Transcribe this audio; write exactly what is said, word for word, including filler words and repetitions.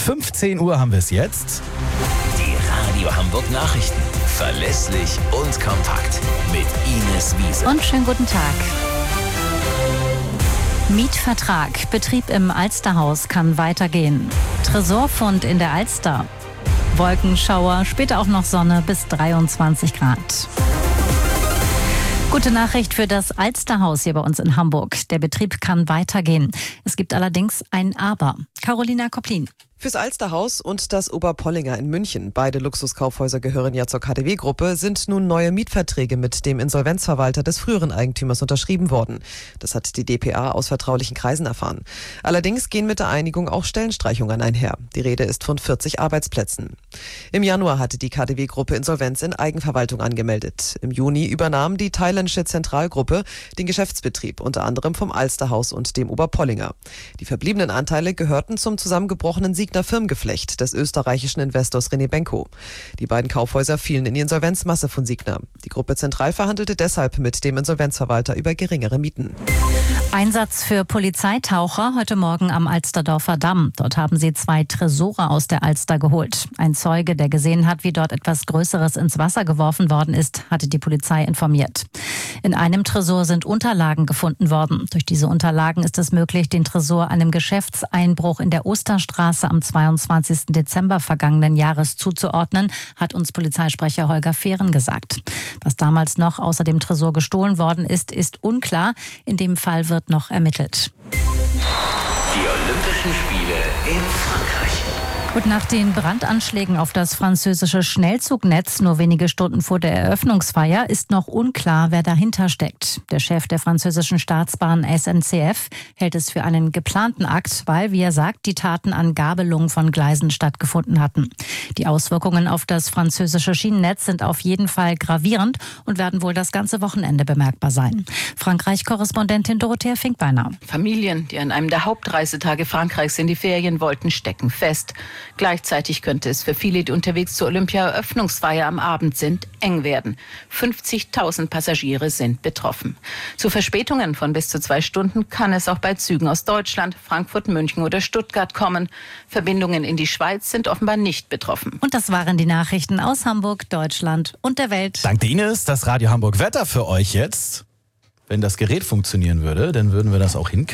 fünfzehn Uhr haben wir es jetzt. Die Radio Hamburg Nachrichten. Verlässlich und kompakt. Mit Ines Wiese. Und schönen guten Tag. Mietvertrag. Betrieb im Alsterhaus kann weitergehen. Tresorfund in der Alster. Wolkenschauer, später auch noch Sonne bis dreiundzwanzig Grad. Gute Nachricht für das Alsterhaus hier bei uns in Hamburg. Der Betrieb kann weitergehen. Es gibt allerdings ein Aber. Carolina Koplin. Fürs Alsterhaus und das Oberpollinger in München, beide Luxuskaufhäuser gehören ja zur K D W-Gruppe, sind nun neue Mietverträge mit dem Insolvenzverwalter des früheren Eigentümers unterschrieben worden. Das hat die d p a aus vertraulichen Kreisen erfahren. Allerdings gehen mit der Einigung auch Stellenstreichungen einher. Die Rede ist von vierzig Arbeitsplätzen. Im Januar hatte die K D W-Gruppe Insolvenz in Eigenverwaltung angemeldet. Im Juni übernahm die thailändische Zentralgruppe den Geschäftsbetrieb, unter anderem vom Alsterhaus und dem Oberpollinger. Die verbliebenen Anteile gehörten zum zusammengebrochenen Signa Firmengeflecht des österreichischen Investors René Benko. Die beiden Kaufhäuser fielen in die Insolvenzmasse von Signa. Die Gruppe Zentral verhandelte deshalb mit dem Insolvenzverwalter über geringere Mieten. Einsatz für Polizeitaucher heute Morgen am Alsterdorfer Damm. Dort haben sie zwei Tresore aus der Alster geholt. Ein Zeuge, der gesehen hat, wie dort etwas Größeres ins Wasser geworfen worden ist, hatte die Polizei informiert. In einem Tresor sind Unterlagen gefunden worden. Durch diese Unterlagen ist es möglich, den Tresor einem Geschäftseinbruch in der Osterstraße am zweiundzwanzigsten Dezember vergangenen Jahres zuzuordnen, hat uns Polizeisprecher Holger Fehren gesagt. Was damals noch außer dem Tresor gestohlen worden ist, ist unklar. In dem Fall wird noch ermittelt. Die Olympischen Spiele in Frankreich. Und nach den Brandanschlägen auf das französische Schnellzugnetz nur wenige Stunden vor der Eröffnungsfeier ist noch unklar, wer dahinter steckt. Der Chef der französischen Staatsbahn S N C F hält es für einen geplanten Akt, weil, wie er sagt, die Taten an Gabelungen von Gleisen stattgefunden hatten. Die Auswirkungen auf das französische Schienennetz sind auf jeden Fall gravierend und werden wohl das ganze Wochenende bemerkbar sein. Frankreich-Korrespondentin Dorothea Finkbeiner. Familien, die an einem der Hauptreisetage Frankreichs in die Ferien wollten, stecken fest. Gleichzeitig könnte es für viele, die unterwegs zur Olympia-Eröffnungsfeier am Abend sind, eng werden. fünfzigtausend Passagiere sind betroffen. Zu Verspätungen von bis zu zwei Stunden kann es auch bei Zügen aus Deutschland, Frankfurt, München oder Stuttgart kommen. Verbindungen in die Schweiz sind offenbar nicht betroffen. Und das waren die Nachrichten aus Hamburg, Deutschland und der Welt. Dank Ines, das Radio Hamburg Wetter für euch jetzt. Wenn das Gerät funktionieren würde, dann würden wir das auch hinkriegen.